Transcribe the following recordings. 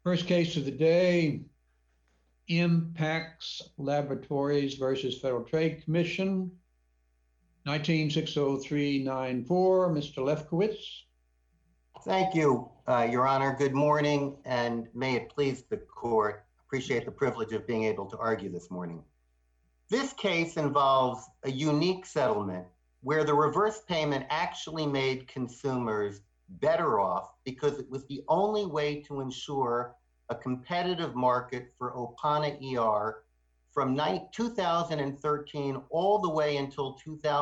First case of the day, Impax Laboratories versus Federal Trade Commission, 1960394. Mr. Lefkowitz. Thank you, Your Honor. Good morning, and may it please the court. Appreciate the privilege of being able to argue this morning. This case involves a unique settlement where the reverse payment actually made consumers better off because it was the only way to ensure a competitive market for Opana ER from 2013 all the way until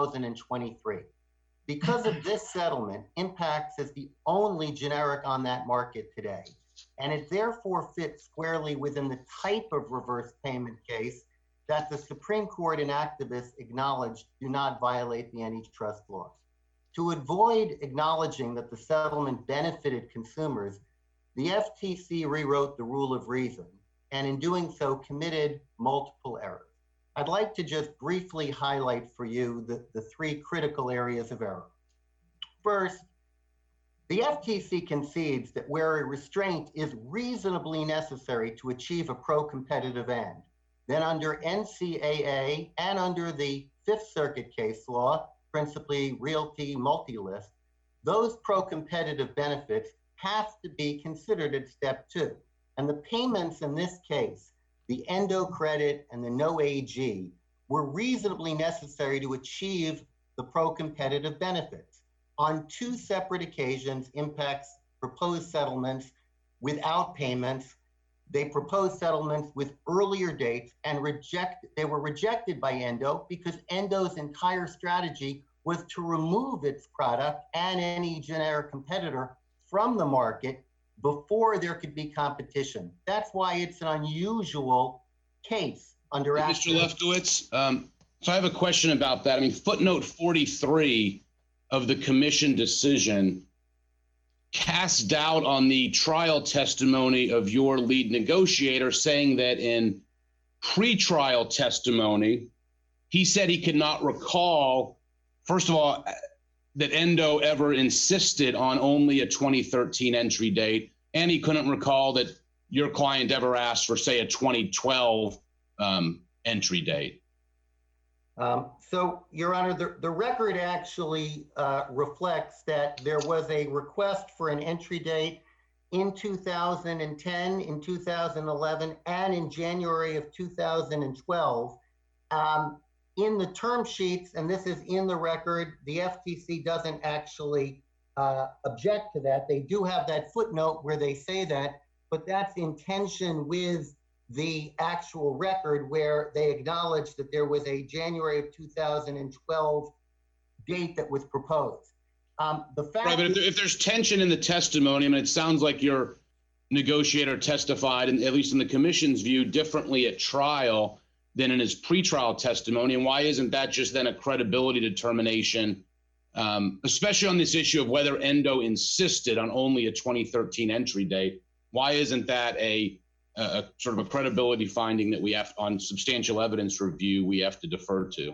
2023. Because of this settlement, Impax is the only generic on that market today, and it therefore fits squarely within the type of reverse payment case that the Supreme Court and activists acknowledged do not violate the antitrust laws. To avoid acknowledging that the settlement benefited consumers, the FTC rewrote the rule of reason, and in doing so committed multiple errors. I'd like to just briefly highlight for you the three critical areas of error. First, the FTC concedes that where a restraint is reasonably necessary to achieve a pro-competitive end, then under NCAA and under the Fifth Circuit case law, principally Realty Multilist, those pro-competitive benefits have to be considered at step two. And the payments in this case, the endo credit and the no AG, were reasonably necessary to achieve the pro-competitive benefits. On two separate occasions, Impax proposed settlements without payments. They proposed settlements with earlier dates and they were rejected by Endo because Endo's entire strategy was to remove its product and any generic competitor from the market before there could be competition. That's why it's an unusual case under Mr. Lefkowitz, so I have a question about that. I mean, footnote 43 of the commission decision casts doubt on the trial testimony of your lead negotiator, saying that in pre-trial testimony, he said he could not recall, first of all, that Endo ever insisted on only a 2013 entry date, and he couldn't recall that your client ever asked for, say, a 2012 entry date. So, Your Honor, the record actually reflects that there was a request for an entry date in 2010, in 2011, and in January of 2012. In the term sheets, and this is in the record, the FTC doesn't actually object to that. They do have that footnote where they say that, but that's in tension with the actual record where they acknowledge that there was a January of 2012 date that was proposed. The fact right, but if there's tension in the testimony, I mean, it sounds like your negotiator testified, and at least in the commission's view, differently at trial than in his pretrial testimony. And why isn't that just then a credibility determination, especially on this issue of whether Endo insisted on only a 2013 entry date? Why isn't that a sort of a credibility finding that we have on substantial evidence review we have to defer to?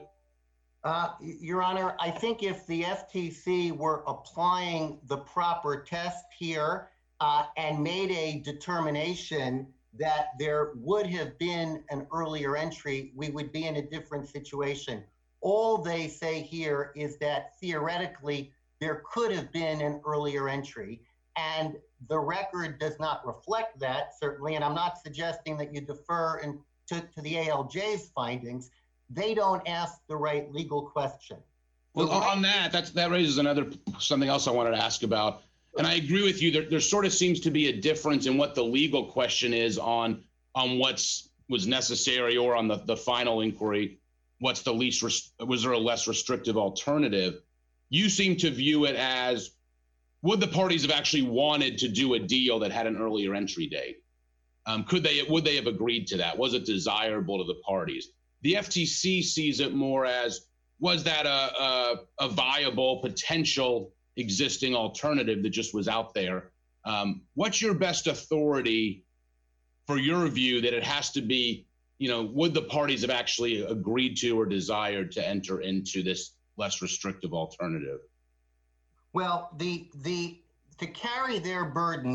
Your Honor, I think if the FTC were applying the proper test here and made a determination that there would have been an earlier entry, we would be in a different situation. All they say here is that theoretically there could have been an earlier entry, and the record does not reflect that, certainly, and I'm not suggesting that you defer to the ALJ's findings. They don't ask the right legal question. Well, on that raises something else I wanted to ask about. And I agree with you. There sort of seems to be a difference in what the legal question is on was necessary, or on the final inquiry, was there a less restrictive alternative? You seem to view it as, would the parties have actually wanted to do a deal that had an earlier entry date? Would they have agreed to that? Was it desirable to the parties? The FTC sees it more as, was that a viable potential existing alternative that just was out there? What's your best authority for your view that it has to be, would the parties have actually agreed to or desired to enter into this less restrictive alternative? Well, to carry their burden,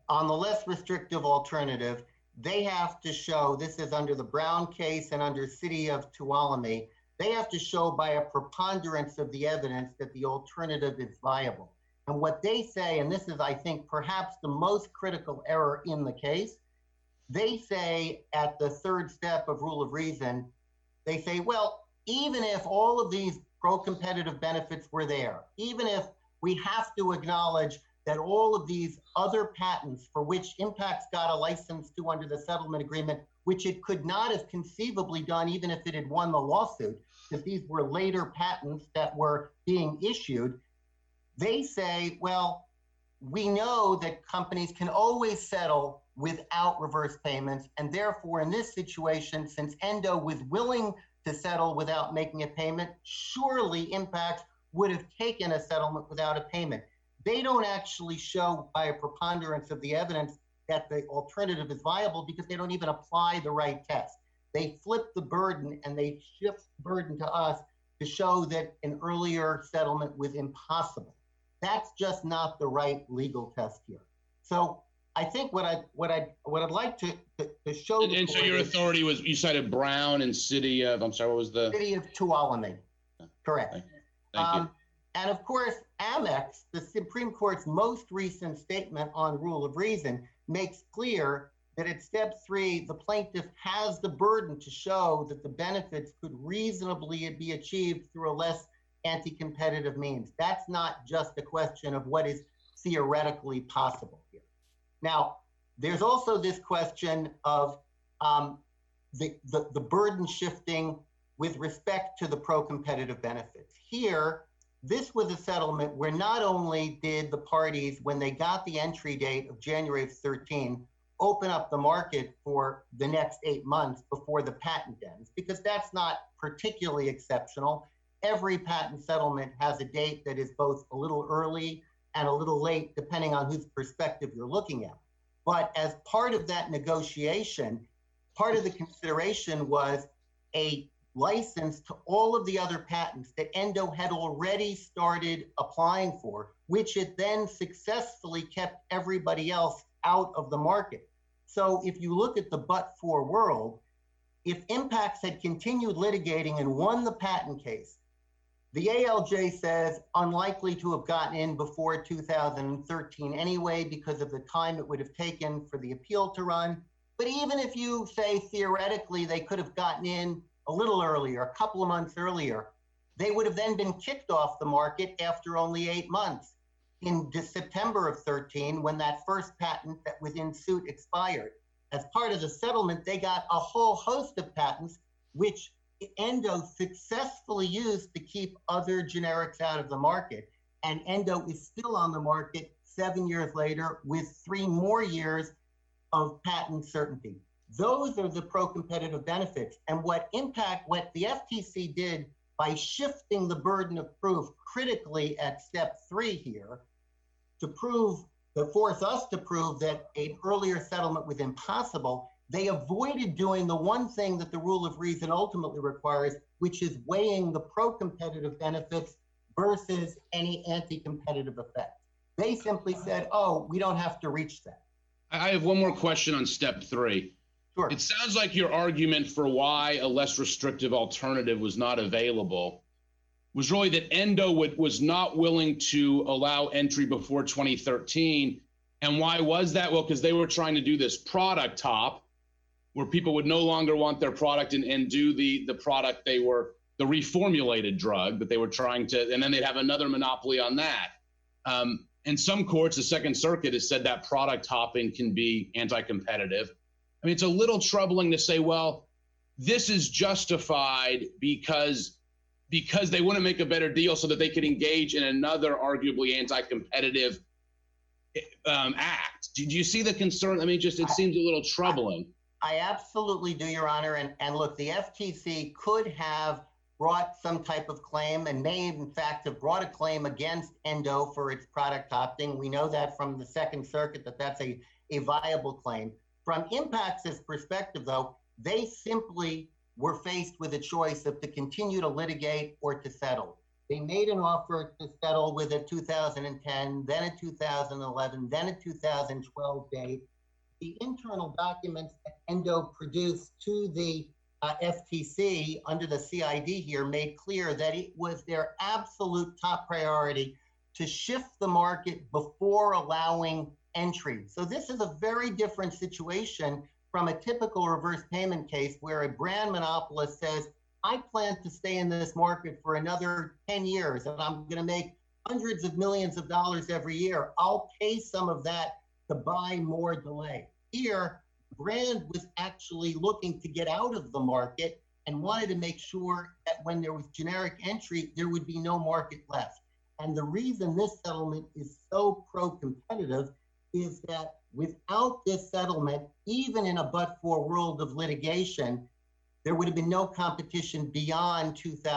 on the less restrictive alternative, they have to show, this is under the Brown case and under City of Tuolumne, they have to show by a preponderance of the evidence that the alternative is viable. And what they say, and this is, I think, perhaps the most critical error in the case, they say at the third step of rule of reason, they say, well, even if all of these pro-competitive benefits were there, even if we have to acknowledge that all of these other patents for which Impact's got a license to under the settlement agreement, which it could not have conceivably done even if it had won the lawsuit, because these were later patents that were being issued, they say, well, we know that companies can always settle without reverse payments, and therefore in this situation, since Endo was willing to settle without making a payment, surely Impact would have taken a settlement without a payment. They don't actually show by a preponderance of the evidence that the alternative is viable because they don't even apply the right test. They flip the burden and they shift the burden to us to show that an earlier settlement was impossible. That's just not the right legal test here. So I think what I'd like to show. And so your authority was, you cited Brown and City of, I'm sorry, what was the? City of Tuolumne, correct. Thank you. And of course, Amex, the Supreme Court's most recent statement on rule of reason, makes clear that at step 3, the plaintiff has the burden to show that the benefits could reasonably be achieved through a less anti-competitive means. That's not just a question of what is theoretically possible here. Now, there's also this question of the burden shifting with respect to the pro-competitive benefits. Here, this was a settlement where not only did the parties, when they got the entry date of January of 13, open up the market for the next 8 months before the patent ends, because that's not particularly exceptional. Every patent settlement has a date that is both a little early and a little late, depending on whose perspective you're looking at. But as part of that negotiation, part of the consideration was a license to all of the other patents that Endo had already started applying for, which it then successfully kept everybody else out of the market. So if you look at the but-for world, if Impax had continued litigating and won the patent case, the ALJ says unlikely to have gotten in before 2013 anyway because of the time it would have taken for the appeal to run. But even if you say theoretically they could have gotten in a little earlier, a couple of months earlier, they would have then been kicked off the market after only 8 months in September of 13 when that first patent that was in suit expired. As part of the settlement, they got a whole host of patents which Endo successfully used to keep other generics out of the market. And Endo is still on the market 7 years later with 3 more years of patent certainty. Those are the pro-competitive benefits. And what the FTC did by shifting the burden of proof critically at step 3 here to force us to prove that an earlier settlement was impossible, they avoided doing the one thing that the rule of reason ultimately requires, which is weighing the pro-competitive benefits versus any anti-competitive effect. They simply said, oh, we don't have to reach that. I have one more question on step 3. Sure. It sounds like your argument for why a less restrictive alternative was not available was really that Endo was not willing to allow entry before 2013. And why was that? Well, because they were trying to do this product top where people would no longer want their product and do the product the reformulated drug that they were trying to, and then they'd have another monopoly on that. In some courts, the Second Circuit has said that product hopping can be anti-competitive. I mean, it's a little troubling to say, well, this is justified because they want to make a better deal so that they could engage in another arguably anti-competitive act. Do you see the concern? I mean, it seems a little troubling. I absolutely do, Your Honor. And look, the FTC could have brought some type of claim and may, in fact, have brought a claim against Endo for its product hopping. We know that from the Second Circuit that that's a viable claim. From Impax's perspective, though, they simply were faced with a choice of to continue to litigate or to settle. They made an offer to settle with a 2010, then a 2011, then a 2012 date. The internal documents that Endo produced to the FTC under the CID here made clear that it was their absolute top priority to shift the market before allowing entry. So this is a very different situation from a typical reverse payment case where a brand monopolist says, I plan to stay in this market for another 10 years and I'm going to make hundreds of millions of dollars every year. I'll pay some of that to buy more delay. Here, brand was actually looking to get out of the market and wanted to make sure that when there was generic entry, there would be no market left. And the reason this settlement is so pro-competitive is that without this settlement, even in a but-for world of litigation, there would have been no competition beyond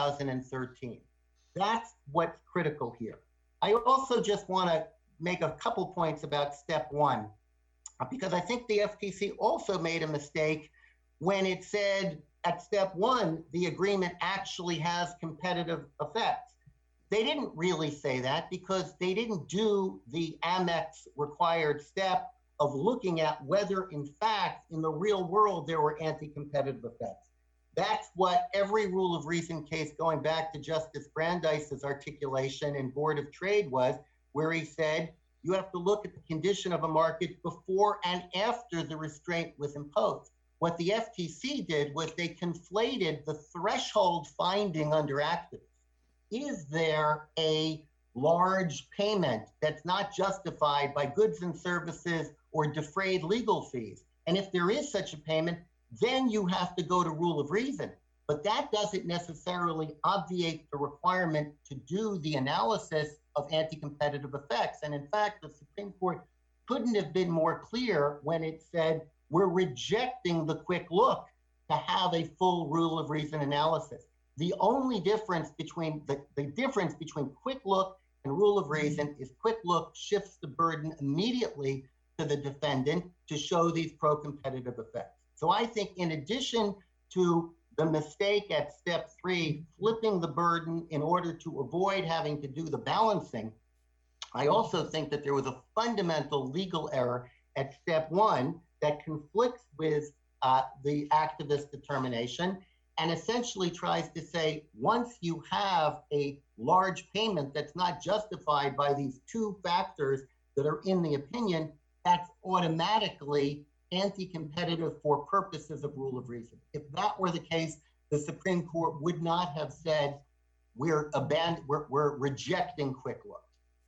2013. That's what's critical here. I also just want to make a couple points about step one, because I think the FTC also made a mistake when it said at step one, the agreement actually has competitive effects. They didn't really say that because they didn't do the Amex required step of looking at whether in fact in the real world there were anti-competitive effects. That's what every rule of reason case going back to Justice Brandeis's articulation in Board of Trade was, where he said, you have to look at the condition of a market before and after the restraint was imposed. What the FTC did was they conflated the threshold finding under activists. Is there a large payment that's not justified by goods and services or defrayed legal fees? And if there is such a payment, then you have to go to rule of reason. But that doesn't necessarily obviate the requirement to do the analysis of anti-competitive effects. And in fact, the Supreme Court couldn't have been more clear when it said, we're rejecting the quick look to have a full rule of reason analysis. The only difference between the difference between quick look and rule of reason is quick look shifts the burden immediately to the defendant to show these pro-competitive effects. So I think in addition to the mistake at step three, flipping the burden in order to avoid having to do the balancing, I also think that there was a fundamental legal error at step one that conflicts with the activist determination and essentially tries to say, once you have a large payment that's not justified by these two factors that are in the opinion, that's automatically anti-competitive for purposes of rule of reason. If that were the case, the Supreme Court would not have said, we're rejecting quick look.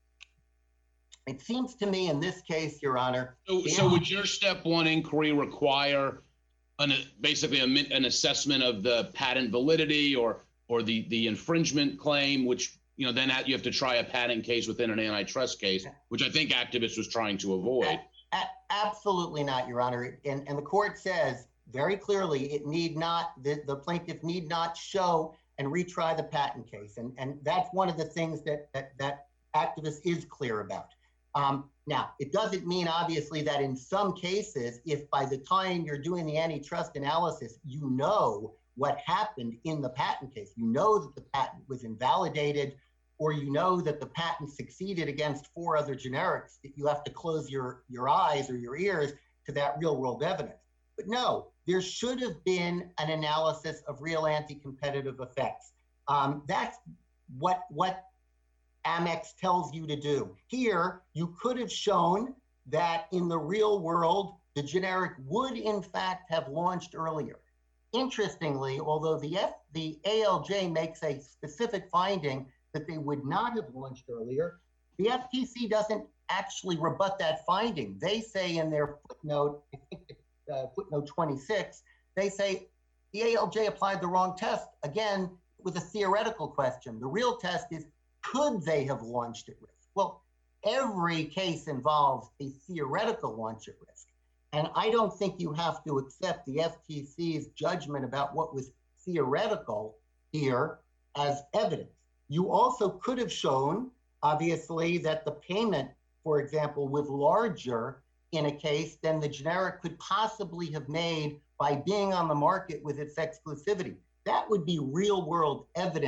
It seems to me in this case, Your Honor. So would your step one inquiry require basically an assessment of the patent validity or the infringement claim, which, you know, then you have to try a patent case within an antitrust case, which I think activists was trying to avoid? Absolutely not, Your Honor. And the court says very clearly it need not, the plaintiff need not show and retry the patent case. And that's one of the things that activists is clear about. Now, it doesn't mean obviously that in some cases, if by the time you're doing the antitrust analysis, you know what happened in the patent case, you know that the patent was invalidated, or you know that the patent succeeded against 4 other generics, that you have to close your eyes or your ears to that real world evidence. But no, there should have been an analysis of real anti-competitive effects. That's what Amex tells you to do. Here, you could have shown that in the real world, the generic would in fact have launched earlier. Interestingly, although the ALJ makes a specific finding that they would not have launched earlier, the FTC doesn't actually rebut that finding. They say in their footnote, I think footnote 26, they say the ALJ applied the wrong test. Again, with a theoretical question. The real test is, could they have launched at risk? Well, every case involves a theoretical launch at risk. And I don't think you have to accept the FTC's judgment about what was theoretical here as evidence. You also could have shown, obviously, that the payment, for example, was larger in a case than the generic could possibly have made by being on the market with its exclusivity. That would be real world evidence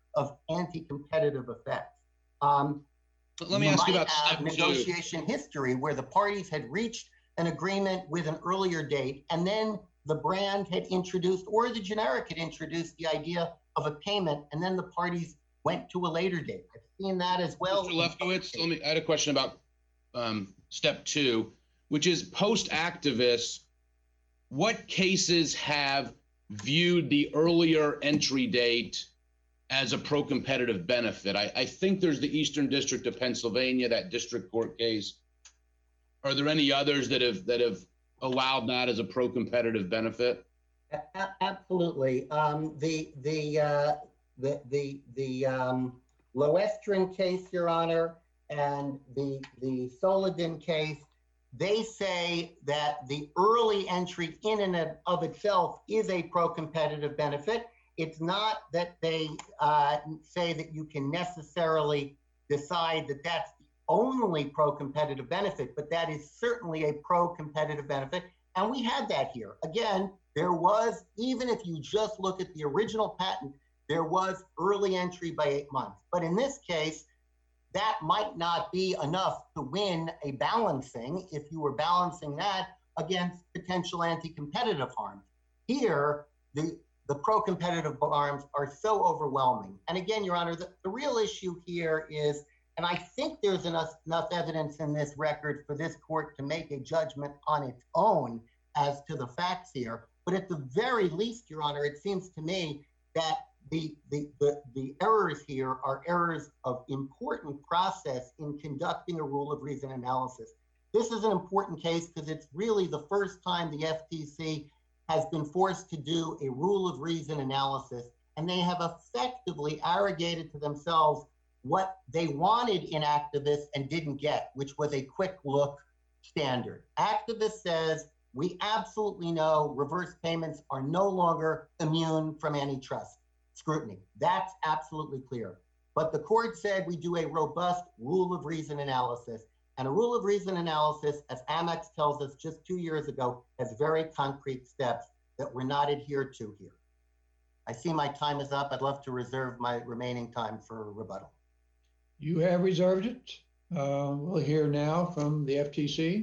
of anti-competitive effects. Let me ask you about have step two. negotiation history where the parties had reached an agreement with an earlier date, and then the brand had introduced, or the generic had introduced, the idea of a payment, and then the parties went to a later date. I've seen that as well. Mr. Lefkowitz, I had a question about step two, which is post-activists. What cases have viewed the earlier entry date as a pro-competitive benefit? I think there's the Eastern District of Pennsylvania, that district court case. Are there any others that have allowed that as a pro-competitive benefit? Absolutely. The Loestrin case, Your Honor, and the Soledin case, they say that the early entry in and of itself is a pro-competitive benefit. It's not that they say that you can necessarily decide that that's the only pro-competitive benefit, but that is certainly a pro-competitive benefit. And we had that here. Again, there was, even if you just look at the original patent, there was early entry by 8 months. But in this case, that might not be enough to win a balancing if you were balancing that against potential anti-competitive harm. Here, the pro-competitive harms are so overwhelming. And again, Your Honor, the real issue here is, and I think there's enough evidence in this record for this court to make a judgment on its own as to the facts here. But at the very least, Your Honor, it seems to me that the errors here are errors of important process in conducting a rule of reason analysis. This is an important case because it's really the first time the FTC has been forced to do a rule of reason analysis, and they have effectively arrogated to themselves what they wanted in activists and didn't get, which was a quick look standard. Activist says, we absolutely know reverse payments are no longer immune from antitrust scrutiny. That's absolutely clear. But the court said we do a robust rule of reason analysis. And a rule of reason analysis, as Amex tells us just 2 years ago, has very concrete steps that were not adhered to here. I see my time is up. I'd love to reserve my remaining time for rebuttal. You have reserved it. We'll hear now from the FTC.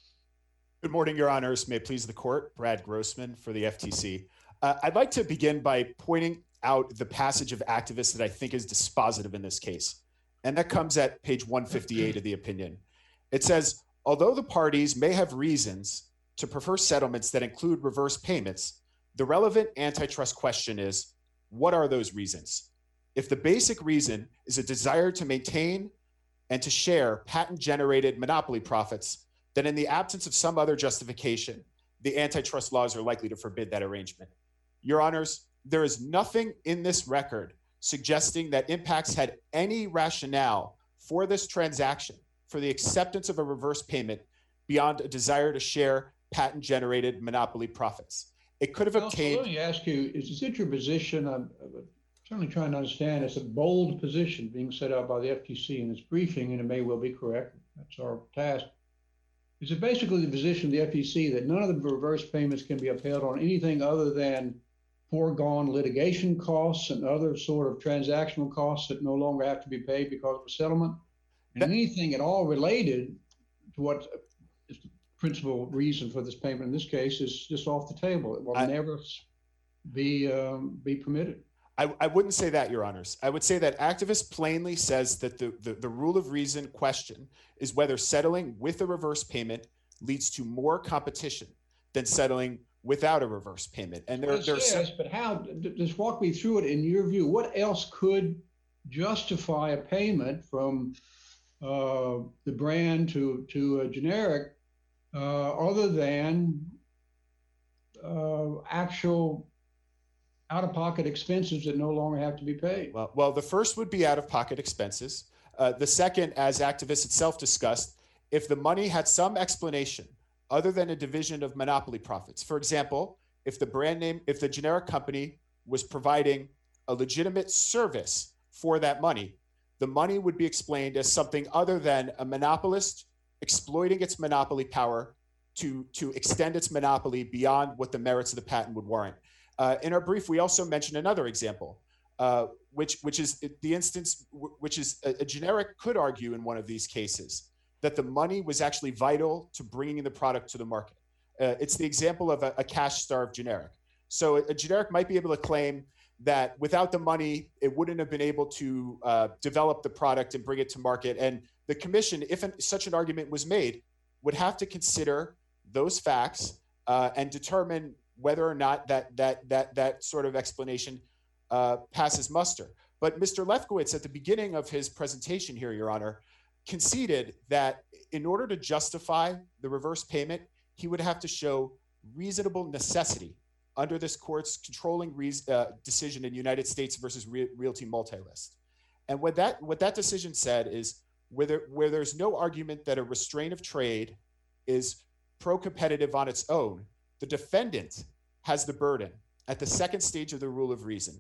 Good morning, Your Honors. May it please the court. Brad Grossman for the FTC. I'd like to begin by pointing out the passage of activists that I think is dispositive in this case. And that comes at page 158 of the opinion. It says, although the parties may have reasons to prefer settlements that include reverse payments, the relevant antitrust question is, what are those reasons? If the basic reason is a desire to maintain and to share patent-generated monopoly profits, then in the absence of some other justification, the antitrust laws are likely to forbid that arrangement. Your Honors, there is nothing in this record suggesting that Impax had any rationale for this transaction, for the acceptance of a reverse payment beyond a desire to share patent-generated monopoly profits. It could have obtained— Let me ask you, is it your position, I'm certainly trying to understand, it's a bold position being set out by the FTC in this briefing, and it may well be correct, that's our task. Is it basically the position of the FTC that none of the reverse payments can be upheld on anything other than foregone litigation costs and other sort of transactional costs that no longer have to be paid because of a settlement? And anything at all related to what is the principal reason for this payment in this case is just off the table. It will never be permitted. I wouldn't say that, Your Honors. I would say that activist plainly says that the rule of reason question is whether settling with a reverse payment leads to more competition than settling without a reverse payment. And but how, just walk me through it in your view. What else could justify a payment from the brand to a generic other than actual out-of-pocket expenses that no longer have to be paid? Well, the first would be out-of-pocket expenses. The second, as activists itself discussed, if the money had some explanation other than a division of monopoly profits. For example, if the generic company was providing a legitimate service for that money, the money would be explained as something other than a monopolist exploiting its monopoly power to extend its monopoly beyond what the merits of the patent would warrant. In our brief, we also mentioned another example. which is the instance, which is a generic could argue in one of these cases that the money was actually vital to bringing the product to the market. It's the example of a cash-starved generic. So a generic might be able to claim that without the money, it wouldn't have been able to develop the product and bring it to market. And the commission, if such an argument was made, would have to consider those facts and determine whether or not that sort of explanation passes muster. But Mr. Lefkowitz, at the beginning of his presentation here, Your Honor, conceded that in order to justify the reverse payment, he would have to show reasonable necessity under this court's controlling decision in United States versus Realty Multilist. And what that decision said is where there's no argument that a restraint of trade is pro-competitive on its own, the defendant has the burden at the second stage of the rule of reason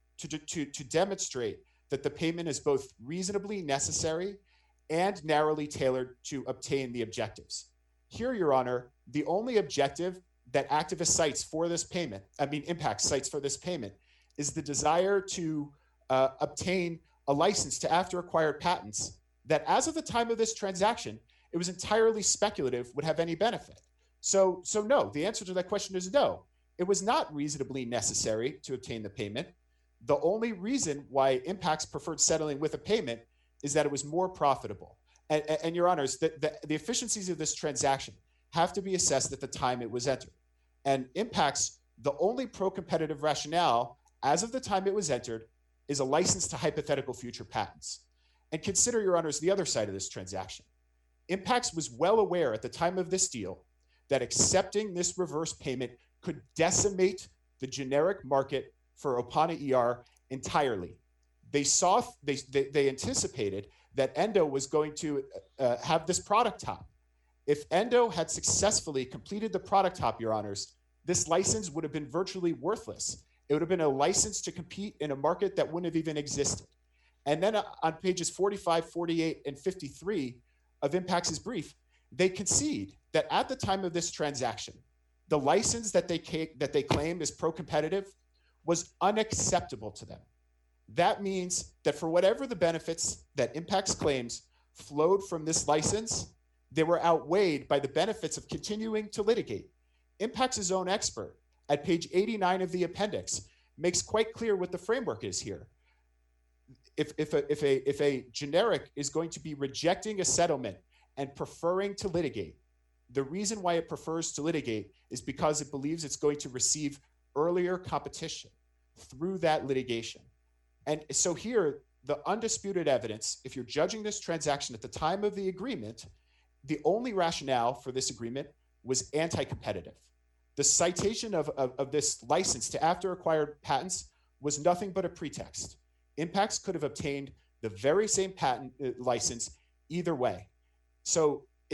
to demonstrate that the payment is both reasonably necessary and narrowly tailored to obtain the objectives. Here, Your Honor, the only objective that activist cites for this payment, Impact cites for this payment, is the desire to obtain a license to after-acquired patents that as of the time of this transaction, it was entirely speculative would have any benefit. So no, the answer to that question is no. It was not reasonably necessary to obtain the payment. The only reason why Impacts preferred settling with a payment is that it was more profitable. And Your Honors, the efficiencies of this transaction have to be assessed at the time it was entered. And Impacts, the only pro-competitive rationale as of the time it was entered is a license to hypothetical future patents. And consider, Your Honors, the other side of this transaction. Impacts was well aware at the time of this deal that accepting this reverse payment could decimate the generic market for Opana ER entirely. They anticipated that Endo was going to have this product top. If Endo had successfully completed the product top, Your Honors, this license would have been virtually worthless. It would have been a license to compete in a market that wouldn't have even existed. And then on pages 45, 48, and 53 of Impacts' brief, they concede that at the time of this transaction, the license that they claim is pro-competitive was unacceptable to them. That means that for whatever the benefits that Impacts claims flowed from this license, they were outweighed by the benefits of continuing to litigate. Impacts' own expert at page 89 of the appendix makes quite clear what the framework is here. If a generic is going to be rejecting a settlement and preferring to litigate, the reason why it prefers to litigate is because it believes it's going to receive earlier competition through that litigation. And so here, the undisputed evidence, if you're judging this transaction at the time of the agreement, the only rationale for this agreement was anti-competitive. The citation of this license to after-acquired patents was nothing but a pretext. Impacts could have obtained the very same patent license either way. So the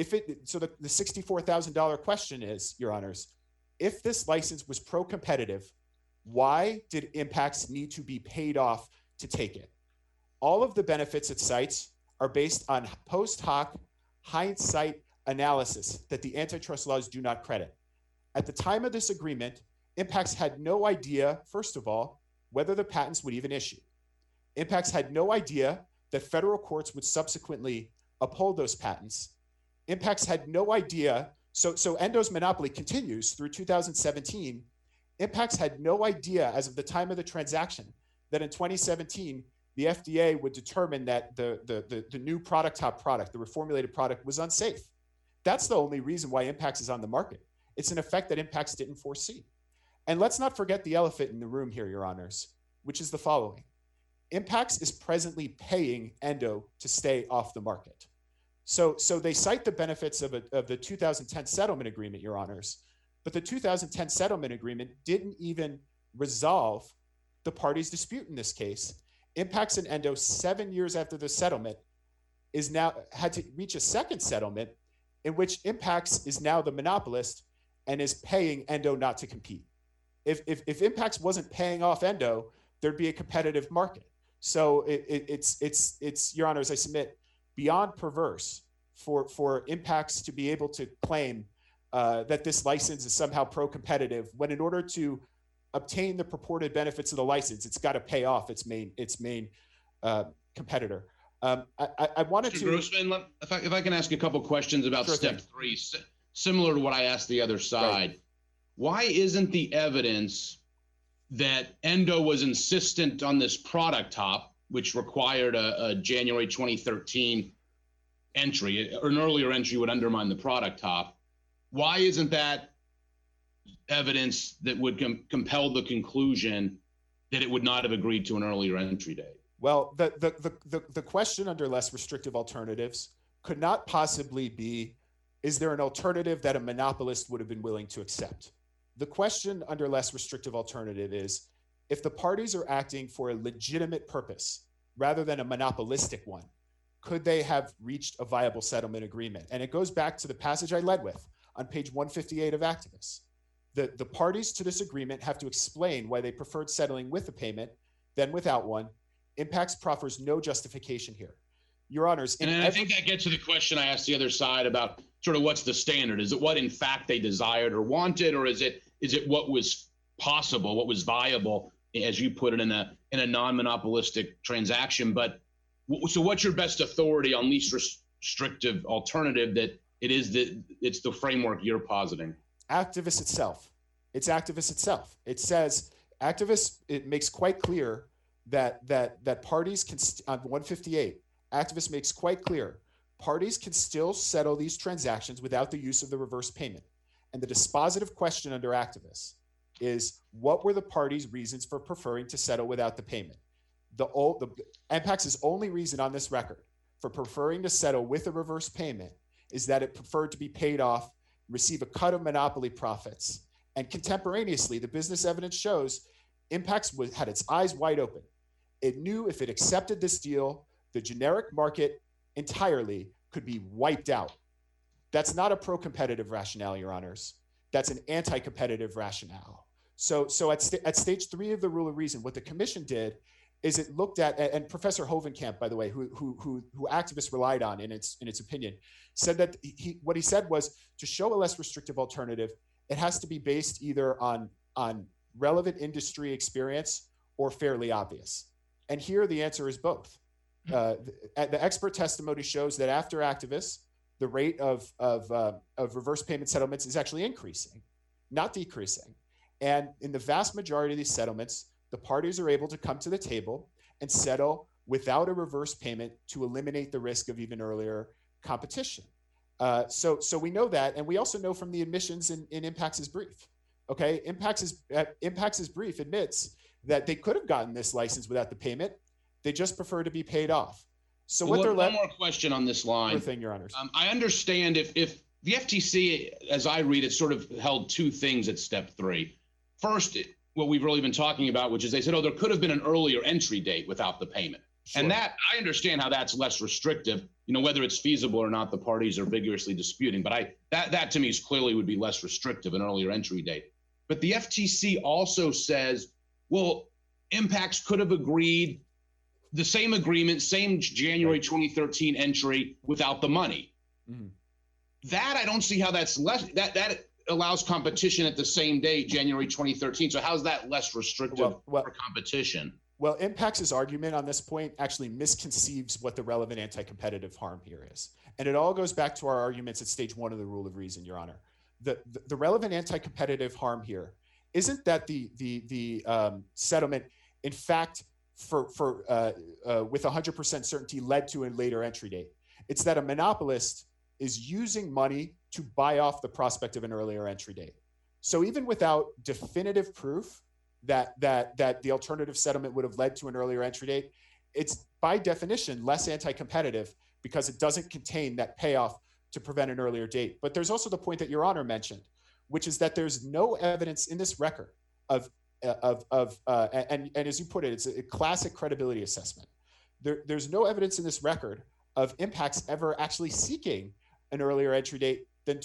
$64,000 question is, Your Honors, if this license was pro-competitive, why did Impacts need to be paid off to take it? All of the benefits it cites are based on post hoc hindsight analysis that the antitrust laws do not credit. At the time of this agreement, Impacts had no idea, first of all, whether the patents would even issue. Impacts had no idea that federal courts would subsequently uphold those patents. Impacts had no idea, so Endo's monopoly continues through 2017. Impacts had no idea as of the time of the transaction that in 2017, the FDA would determine that the new product top product, the reformulated product, was unsafe. That's the only reason why Impacts is on the market. It's an effect that Impacts didn't foresee. And let's not forget the elephant in the room here, Your Honors, which is the following. Impacts is presently paying Endo to stay off the market. So they cite the benefits of the 2010 settlement agreement, Your Honors, but the 2010 settlement agreement didn't even resolve the parties' dispute in this case. Impacts and Endo, 7 years after the settlement, is now had to reach a second settlement in which Impacts is now the monopolist and is paying Endo not to compete. If Impacts wasn't paying off Endo, there'd be a competitive market. So it's Your Honors, I submit, beyond perverse for Impacts to be able to claim that this license is somehow pro-competitive when in order to obtain the purported benefits of the license, it's got to pay off its main competitor. I wanted Mr. to. Grossman, if I can ask a couple questions about Sure step thing. 3, similar to what I asked the other side. Right. Why isn't the evidence that Endo was insistent on this product top, which required a January 2013 entry, or an earlier entry would undermine the product top? Why isn't that evidence that would compel the conclusion that it would not have agreed to an earlier entry date? Well, the question under less restrictive alternatives could not possibly be, is there an alternative that a monopolist would have been willing to accept? The question under less restrictive alternative is, if the parties are acting for a legitimate purpose rather than a monopolistic one, could they have reached a viable settlement agreement? And it goes back to the passage I led with on page 158 of Activist. The parties to this agreement have to explain why they preferred settling with a payment than without one. Impacts proffers no justification here. Your Honors. And I think that gets to the question I asked the other side about sort of what's the standard? Is it what in fact they desired or wanted, or is it what was possible, what was viable, as you put it, in a non-monopolistic transaction? But so what's your best authority on least restrictive alternative that it's the framework you're positing? Activist itself. It's Activist itself. It says it makes quite clear that parties can, on 158, Activist makes quite clear parties can still settle these transactions without the use of the reverse payment. And the dispositive question under Activist is, what were the parties' reasons for preferring to settle without the payment? The MPAC's only reason on this record for preferring to settle with a reverse payment is that it preferred to be paid off, receive a cut of monopoly profits. And contemporaneously, the business evidence shows Impacts had its eyes wide open. It knew if it accepted this deal, the generic market entirely could be wiped out. That's not a pro-competitive rationale, Your Honors. That's an anti-competitive rationale. So at stage 3 of the rule of reason, what the commission did is it looked at, and Professor Hovenkamp, by the way, who Activists relied on in its opinion, said that what he said was, to show a less restrictive alternative, it has to be based either on relevant industry experience or fairly obvious. And here the answer is both. The expert testimony shows that after Activists, the rate of reverse payment settlements is actually increasing, not decreasing. And in the vast majority of these settlements, the parties are able to come to the table and settle without a reverse payment to eliminate the risk of even earlier competition. So we know that, and we also know from the admissions in Impacts' brief. Okay, Impacts' brief admits that they could have gotten this license without the payment. They just prefer to be paid off. So what they're one more question on this line. Thing, Your Honors. I understand if the FTC, as I read it, sort of held two things at step 3. First, what we've really been talking about, which is they said, there could have been an earlier entry date without the payment. Sure. And that, I understand how that's less restrictive, whether it's feasible or not, the parties are vigorously disputing, but that to me is clearly would be less restrictive, an earlier entry date. But the FTC also says, well, Impacts could have agreed the same agreement, same January 2013 entry without the money. Mm-hmm. That I don't see how that's less, that allows competition at the same date, January 2013. So how's that less restrictive for competition? Well, Impacts' argument on this point actually misconceives what the relevant anti-competitive harm here is. And it all goes back to our arguments at stage 1 of the rule of reason, Your Honor. The relevant anti-competitive harm here isn't that the settlement, in fact, with 100% certainty led to a later entry date. It's that a monopolist is using money to buy off the prospect of an earlier entry date. So even without definitive proof that the alternative settlement would have led to an earlier entry date, it's by definition less anti-competitive because it doesn't contain that payoff to prevent an earlier date. But there's also the point that Your Honor mentioned, which is that there's no evidence in this record and as you put it, it's a classic credibility assessment. There's no evidence in this record of Impacts ever actually seeking an earlier entry date than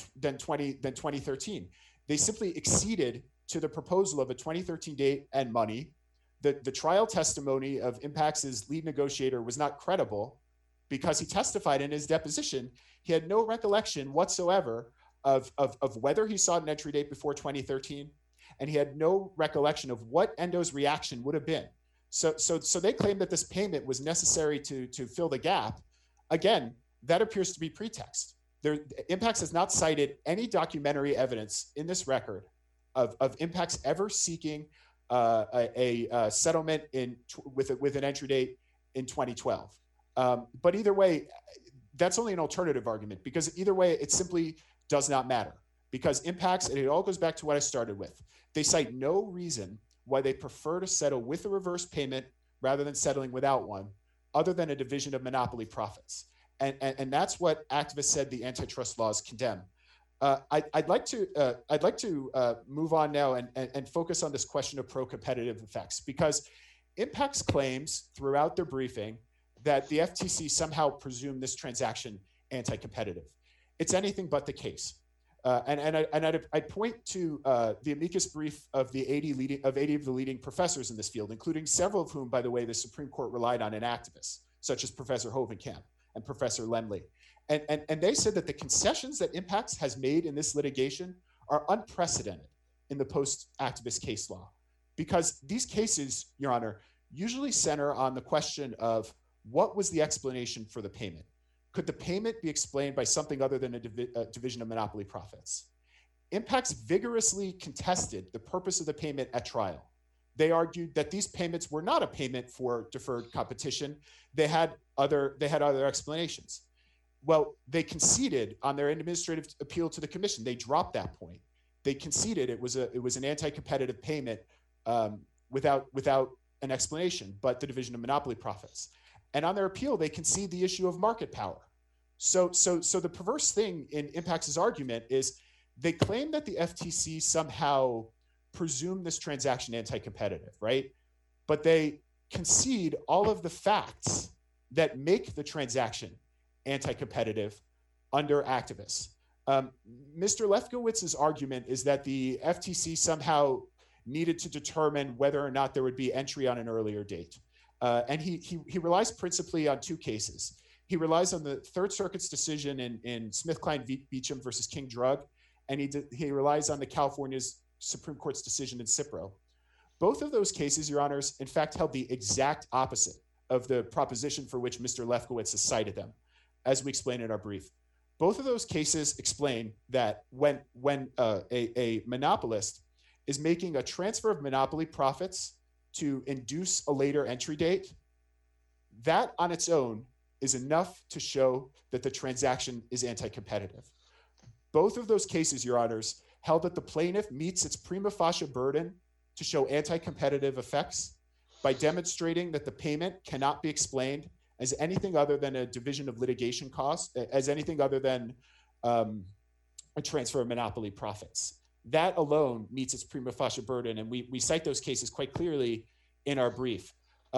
2013. They simply acceded to the proposal of a 2013 date and money. The trial testimony of Impacts' lead negotiator was not credible because he testified in his deposition. He had no recollection whatsoever of whether he sought an entry date before 2013. and he had no recollection of what Endo's reaction would have been. So they claim that this payment was necessary to fill the gap. Again, that appears to be pretext. Impax has not cited any documentary evidence in this record of Impax ever seeking a settlement with an entry date in 2012. But either way, that's only an alternative argument, because either way, it simply does not matter, because Impax, and it all goes back to what I started with, they cite no reason why they prefer to settle with a reverse payment rather than settling without one, other than a division of monopoly profits. And that's what activists said the antitrust laws condemn. I'd like to move on now and focus on this question of pro-competitive effects, because Impax claims throughout their briefing that the FTC somehow presumed this transaction anti-competitive. It's anything but the case. I'd point to the amicus brief of the 80 of the leading professors in this field, including several of whom, by the way, the Supreme Court relied on in activists, such as Professor Hovenkamp and Professor Lemley. And they said that the concessions that Impax has made in this litigation are unprecedented in the post-activist case law, because these cases, Your Honor, usually center on the question of what was the explanation for the payment? Could the payment be explained by something other than a division of monopoly profits? Impax vigorously contested the purpose of the payment at trial. They argued that these payments were not a payment for deferred competition. They had other explanations. Well, they conceded on their administrative appeal to the commission. They dropped that point. They conceded it was an anti-competitive payment without an explanation, but the division of monopoly profits. And on their appeal, they concede the issue of market power. So the perverse thing in Impax's argument is they claim that the FTC somehow presumed this transaction anti-competitive, right? But they concede all of the facts that make the transaction anti-competitive under activists. Mr. Lefkowitz's argument is that the FTC somehow needed to determine whether or not there would be entry on an earlier date. And he relies principally on two cases. He relies on the Third Circuit's decision in SmithKline Beecham versus King Drug, and he relies on the California's Supreme Court's decision in Cipro. Both of those cases, Your Honors, in fact, held the exact opposite of the proposition for which Mr. Lefkowitz has cited them, as we explain in our brief. Both of those cases explain that when a monopolist is making a transfer of monopoly profits to induce a later entry date, that on its own is enough to show that the transaction is anti-competitive. Both of those cases, Your Honors, held that the plaintiff meets its prima facie burden to show anti-competitive effects by demonstrating that the payment cannot be explained as anything other than a division of litigation costs, as anything other than a transfer of monopoly profits. That alone meets its prima facie burden, and we cite those cases quite clearly in our brief.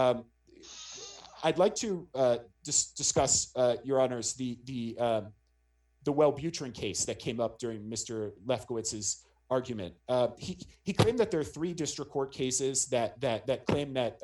I'd like to discuss, Your Honors, the Wellbutrin case that came up during Mr. Lefkowitz's argument. He claimed that there are 3 district court cases that claim that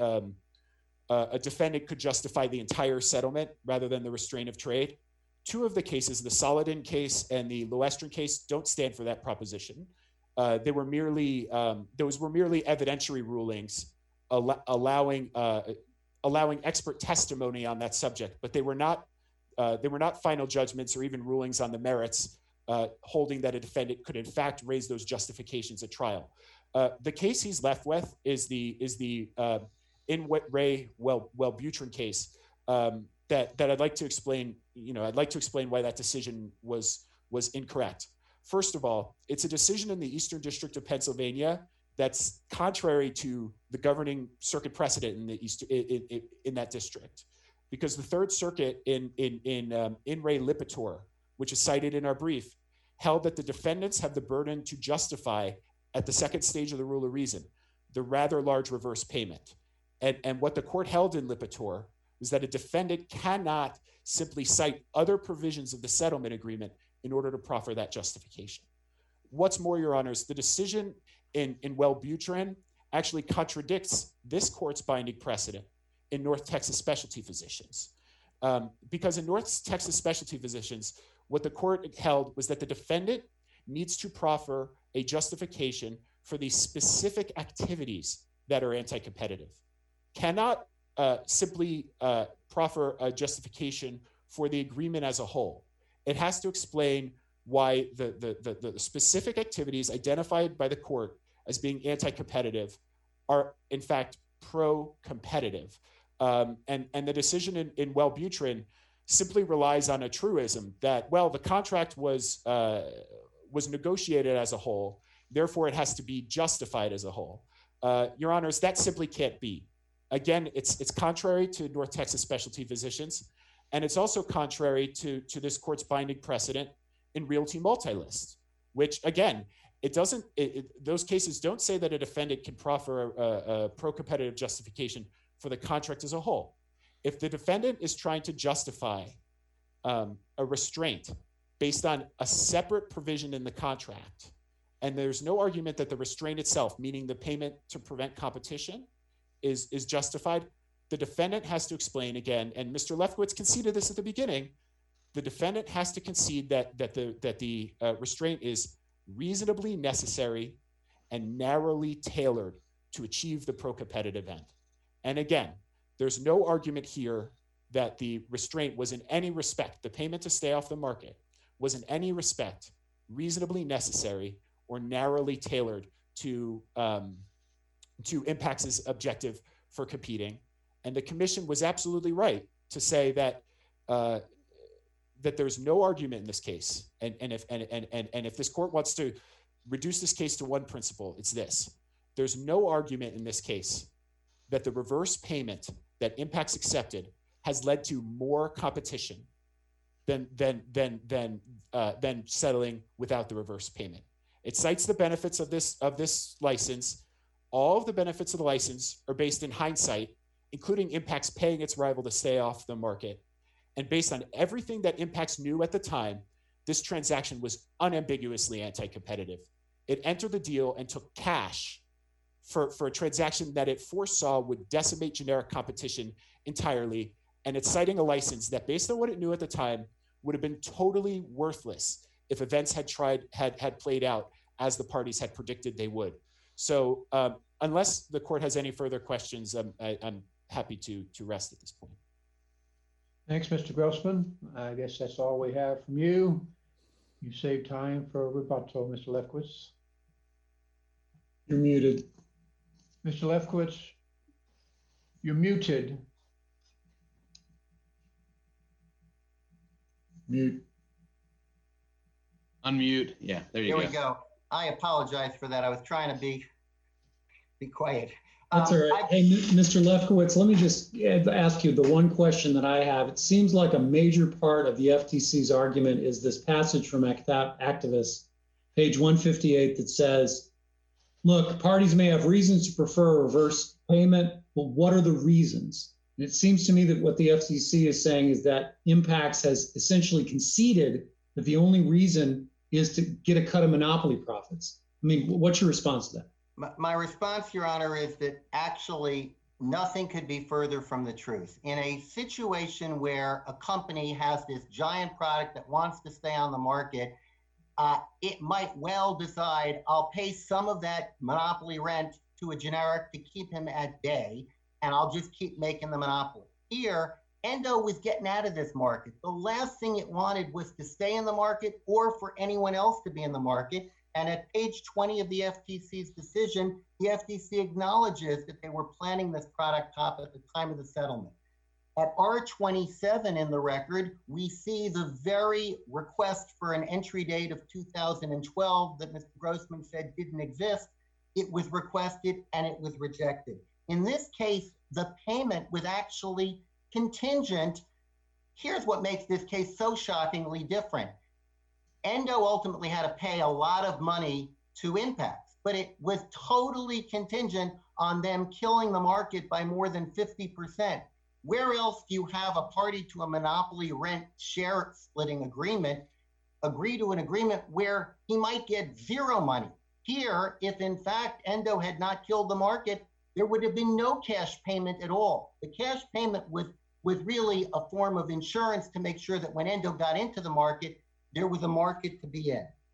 a defendant could justify the entire settlement rather than the restraint of trade. 2 of the cases, the Saladin case and the Loestrin case, don't stand for that proposition. Those were merely evidentiary rulings allowing expert testimony on that subject, but they were not final judgments or even rulings on the merits, holding that a defendant could in fact raise those justifications at trial. The case he's left with is the In-Wet-Ray Wellbutrin case that I'd like to explain. I'd like to explain why that decision was incorrect. First of all, it's a decision in the Eastern District of Pennsylvania that's contrary to the governing circuit precedent in that district, because the Third Circuit in Ray Lipitor, which is cited in our brief, held that the defendants have the burden to justify at the second stage of the rule of reason the rather large reverse payment. And what the court held in Lipitor was that a defendant cannot simply cite other provisions of the settlement agreement in order to proffer that justification. What's more, Your Honors, the decision in Wellbutrin actually contradicts this court's binding precedent in North Texas Specialty Physicians. Because in North Texas Specialty Physicians, what the court held was that the defendant needs to proffer a justification for the specific activities that are anti-competitive, cannot simply proffer a justification for the agreement as a whole. It has to explain why the specific activities identified by the court as being anti-competitive are in fact pro-competitive. And the decision in Wellbutrin simply relies on a truism that, well, the contract was negotiated as a whole, therefore it has to be justified as a whole. Your Honors, that simply can't be. Again, it's contrary to North Texas Specialty Physicians, and it's also contrary to this court's binding precedent in Realty Multilist, which again, those cases don't say that a defendant can proffer a pro-competitive justification for the contract as a whole. If the defendant is trying to justify a restraint based on a separate provision in the contract, and there's no argument that the restraint itself, meaning the payment to prevent competition, is justified, the defendant has to explain again, and Mr. Lefkowitz conceded this at the beginning, the defendant has to concede that the restraint is reasonably necessary and narrowly tailored to achieve the pro-competitive end. And again, there's no argument here that the restraint was in any respect, the payment to stay off the market was in any respect reasonably necessary or narrowly tailored to Impact's objective for competing. And the commission was absolutely right to say that that there's no argument in this case. And if this court wants to reduce this case to one principle, it's this. There's no argument in this case that the reverse payment that Impact's accepted has led to more competition than settling without the reverse payment. It cites the benefits of this license. All of the benefits of the license are based in hindsight, including Impact's paying its rival to stay off the market. And based on everything that Impact's knew at the time, this transaction was unambiguously anti-competitive. It entered the deal and took cash for a transaction that it foresaw would decimate generic competition entirely. And it's citing a license that, based on what it knew at the time, would have been totally worthless if events had played out as the parties had predicted they would. So unless the court has any further questions, I'm happy to rest at this point. Thanks, Mr. Grossman. I guess that's all we have from you. You saved time for rebuttal, Mr. Lefkowitz. You're muted. Mr. Lefkowitz, you're muted. Mute. Unmute. Yeah, there you go. Here we go. I apologize for that. I was trying to be quiet. That's all right. Hey, Mr. Lefkowitz, let me just ask you the one question that I have. It seems like a major part of the FTC's argument is this passage from Activist, page 158, that says, look, parties may have reasons to prefer a reverse payment, but what are the reasons? And it seems to me that what the FTC is saying is that Impacts has essentially conceded that the only reason is to get a cut of monopoly profits. I mean, what's your response to that? My response, Your Honor, is that actually nothing could be further from the truth. In a situation where a company has this giant product that wants to stay on the market, it might well decide, I'll pay some of that monopoly rent to a generic to keep him at bay, and I'll just keep making the monopoly. Here, Endo was getting out of this market. The last thing it wanted was to stay in the market or for anyone else to be in the market. And at page 20 of the FTC's decision, the FTC acknowledges that they were planning this product top at the time of the settlement. At R27 in the record, we see the very request for an entry date of 2012 that Mr. Grossman said didn't exist. It was requested and it was rejected. In this case, the payment was actually contingent. Here's what makes this case so shockingly different. Endo ultimately had to pay a lot of money to Impacts, but it was totally contingent on them killing the market by more than 50%. Where else do you have a party to a monopoly rent share splitting agreement agree to an agreement where he might get zero money? Here, if in fact Endo had not killed the market, there would have been no cash payment at all. The cash payment was really a form of insurance to make sure that when Endo got into the market, there was a market to be in.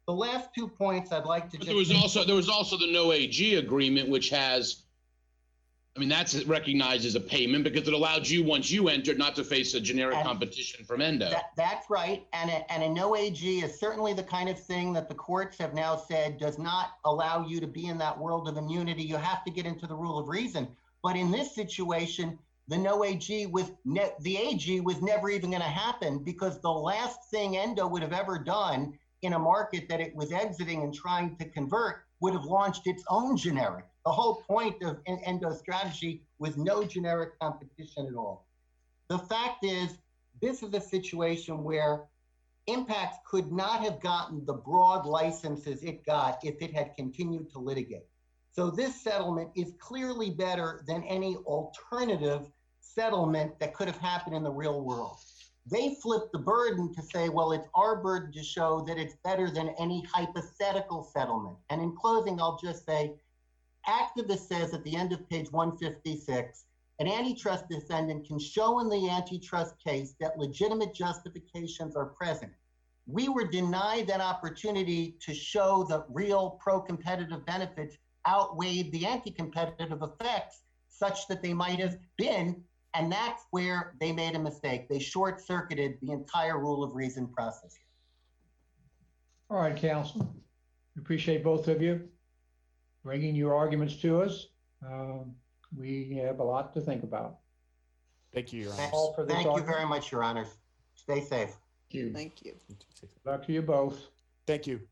The last 2 points I'd like to But just. there was also the no AG agreement, which has, I mean, that's recognized as a payment because it allowed you, once you entered, not to face a generic And competition from Endo. That's right. And a no AG is certainly the kind of thing that the courts have now said does not allow you to be in that world of immunity. You have to get into the rule of reason. But in this situation, the no AG the AG was never even going to happen, because the last thing Endo would have ever done in a market that it was exiting and trying to convert would have launched its own generic. The whole point of Endo's strategy was no generic competition at all. The fact is, this is a situation where Impax could not have gotten the broad licenses it got if it had continued to litigate. So this settlement is clearly better than any alternative settlement that could have happened in the real world. They flipped the burden to say, well, it's our burden to show that it's better than any hypothetical settlement. And in closing, I'll just say, Activist says at the end of page 156, an antitrust defendant can show in the antitrust case that legitimate justifications are present. We were denied that opportunity to show that real pro-competitive benefits outweighed the anti-competitive effects such that they might have been, and that's where they made a mistake. They short-circuited the entire rule of reason process. All right, counsel. We appreciate both of you bringing your arguments to us. We have a lot to think about. Thank you, Your Thank Honors. you very much, Your Honors. Stay safe. Thank you. Thank you. Good luck to you both. Thank you.